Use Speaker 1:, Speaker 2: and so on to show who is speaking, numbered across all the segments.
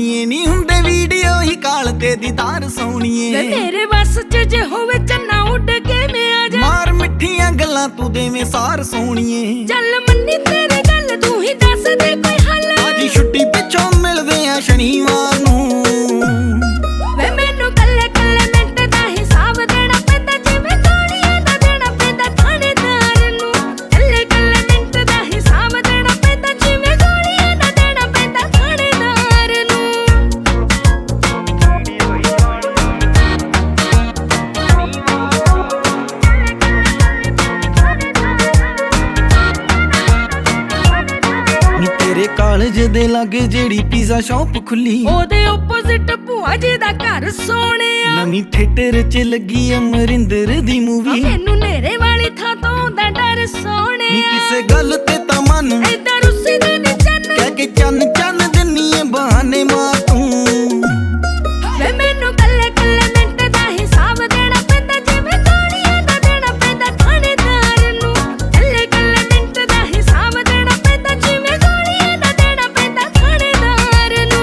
Speaker 1: ਸੋਹਣੀਏ ਨਹੀਂ ਹੁੰਦੇ ਵੀਡੀਓ ਹੀ ਕਾਲ ਤੇ ਦੀਦਾਰ ਸੋਹਣੀਏ
Speaker 2: ਵੇ ਮੇਰੇ ਵੱਸ ਚ ਜੇ ਹੋਵੇ ਚੰਨਾ ਉੱਡ ਕੇ ਮੈਂ ਆ ਜਾ
Speaker 1: ਮਾਰ ਮਿੱਠੀਆਂ ਗੱਲਾਂ ਤੂੰ ਦੇਵੇਂ ਸਾਰ ਸੋਹਣੀਏ
Speaker 2: ਚੱਲ ਮੰਨੀ ਤੇਰੀ ਗੱਲ ਤੂੰ ਹੀ ਦੱਸ ਦੇ ਕੋਈ ਹੱਲ
Speaker 1: ਅੱਜ ਛੁੱਟੀ ਪਿੱਛੋਂ ਮਿਲਦੇ ਆ ਸ਼ਨੀਵਾਰ ਨੂੰ
Speaker 2: ਵੇ ਮੈਨੂੰ ਕੱਲੇ ਕੱਲੇ ਮਿੰਟ ਦਾ ਹਿਸਾਬ ਦੇਣਾ ਪੈਂਦਾ ਜਿਵੇਂ ਗੋਲੀਆਂ ਦਾ ਦੇਣਾ ਪੈਂਦਾ ਥਾਣੇਦਾਰ ਨੂੰ ਕੱਲੇ ਕੱਲੇ ਮਿੰਟ ਦਾ ਹਿਸਾਬ ਦੇਣਾ ਪੈਂਦਾ ਜਿਵੇਂ ਗੋਲੀਆਂ ਦਾ ਦੇਣਾ ਪੈਂਦਾ ਥਾਣੇਦਾਰ ਨੂੰ ਨੀ
Speaker 1: ਤੇਰੇ ਕਾਲਜ ਦੇ ਲਾਗੇ ਜਿਹੜੀ ਪੀਜ਼ਾ ਸ਼ਾਪ ਖੁੱਲੀ
Speaker 2: ਉਹਦੇ ਆਪੋਜ਼ਿਟ ਭੂਆ ਜੀ ਦਾ ਘਰ ਸੋਹਣਿਆ
Speaker 1: ਨਵੀਂ ਥੀਏਟਰ 'ਚ ਲੱਗੀ ਅਮਰਿੰਦਰ ਦੀ ਮੂਵੀ
Speaker 2: ਮੈਨੂੰ ਨੇਰੇ ਵਾਲੀ ਥਾਂ ਤੋਂ ਦਾ ਡਰ
Speaker 1: ਨੀ
Speaker 2: ਸੋਹਣਿਆ
Speaker 1: ਕਿਸੇ ਗੱਲ ਤੇ ਤਾਂ ਮਨ
Speaker 2: ਏਦਾਂ ਰੁੱਸੀ ਦੇ ਨੀ ਚੰਨ
Speaker 1: ਕਹਿ ਕੇ ਚੰਨ ਚੰਨ ਦਿੰਨੀ ਏ ਬਹਾਨੇ ਮਾਰ ਤੂੰ
Speaker 2: ਵੇ ਮੈਨੂੰ ਕੱਲੇ ਕੱਲੇ ਮਿੰਟ ਦਾ ਹਿਸਾਬ ਦੇਣਾ ਪੈਂਦਾ ਜਿਵੇਂ ਗੋਲੀਆਂ ਦਾ ਦੇਣਾ ਪੈਂਦਾ ਥਾਣੇਦਾਰ ਨੂੰ ਕੱਲੇ ਕੱਲੇ ਮਿੰਟ ਦਾ ਹਿਸਾਬ ਦੇਣਾ ਪੈਂਦਾ ਜਿਵੇਂ ਗੋਲੀਆਂ ਦਾ ਦੇਣਾ ਪੈਂਦਾ ਥਾਣੇਦਾਰ ਨੂੰ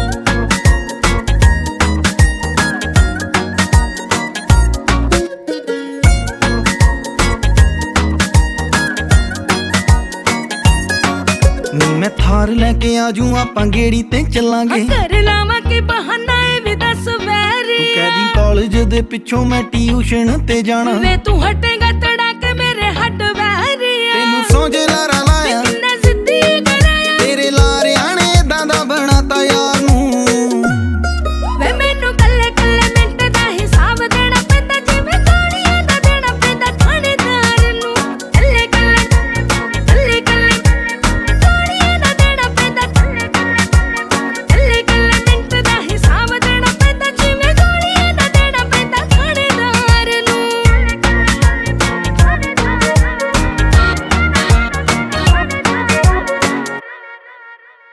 Speaker 1: ਨੀ ਮੈਂ ਥਾਰ ਲੈ ਕੇ ਆਜੂ ਆਪਾਂ ਗੇੜੀ ਤੇ ਚੱਲਾਂਗੇ
Speaker 2: ਕਰ ਲਾਵਾਂ ਕਿ ਬਹਾਨਾ ਏ ਵੀ ਦੱਸ ਵੈਰੀ
Speaker 1: ਤੂੰ ਕਹਿਦੀ ਕਾਲਜ ਦੇ ਪਿੱਛੋਂ ਮੈਂ ਟਿਊਸ਼ਨ ਤੇ ਜਾਣਾ
Speaker 2: ਵੇ ਤੂੰ ਹਟੇਗਾ ਤੜਾ ਕੇ ਮੇਰੇ ਹੱਡ ਵੈਰੀ
Speaker 1: ਤੈਨੂੰ ਸੌਂਜੇ